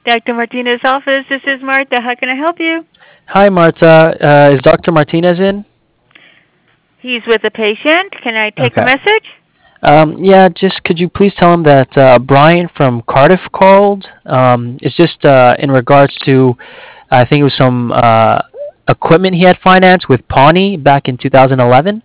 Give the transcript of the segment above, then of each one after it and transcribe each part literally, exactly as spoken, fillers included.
Doctor Martinez's office. This is Martha. How can I help you? Hi, Marta. Uh, is Doctor Martinez in? He's with a patient. Can I take a Okay. message? Um, yeah, just could you please tell him that uh, Brian from Cardiff called? Um, it's just uh, in regards to, I think it was some uh, equipment he had financed with Pawnee back in two thousand eleven.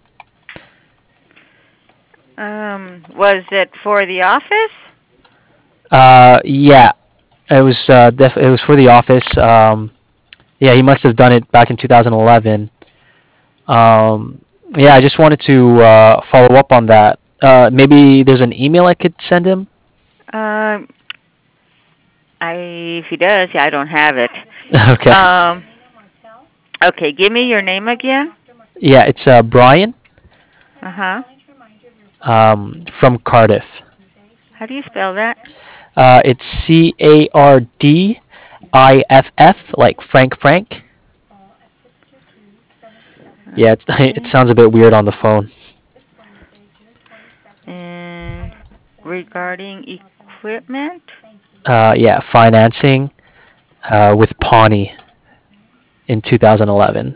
Um, was it for the office? Uh, yeah, it was uh, def- it was for the office. Um, yeah, he must have done it back in two thousand eleven. Um, yeah, I just wanted to uh, follow up on that. Uh, maybe there's an email I could send him. Um, I if he does, yeah, I don't have it. Okay. Um, okay, give me your name again. Yeah, it's uh, Brian Uh huh. um, from Cardiff. How do you spell that? Uh, it's C A R D I F F, like Frank Frank. Yeah, it's, it Okay. sounds a bit weird on the phone. And regarding equipment. Uh, yeah, financing uh, with Pawnee in two thousand eleven.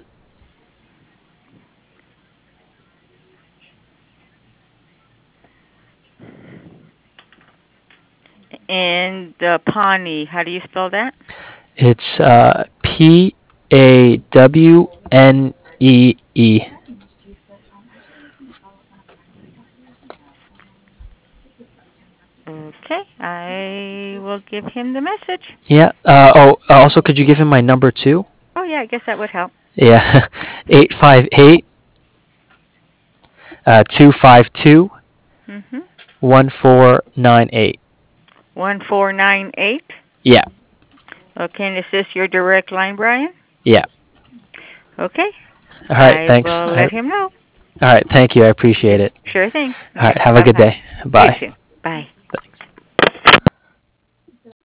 And the Pawnee, how do you spell that? It's uh, P A W N E E. Okay, I will give him the message. Yeah. Uh, oh, uh, also, could you give him my number too? Oh yeah, I guess that would help. Yeah, eight five eight uh two five two Mhm. one four nine eight. One four nine eight. Yeah, Okay, and is this your direct line, Brian? yeah. Okay, All right, I thanks. will I, let him know. all right, thank you. I appreciate it. Sure thing. All right, Okay, have a bye good bye. day. You Bye. too. Bye.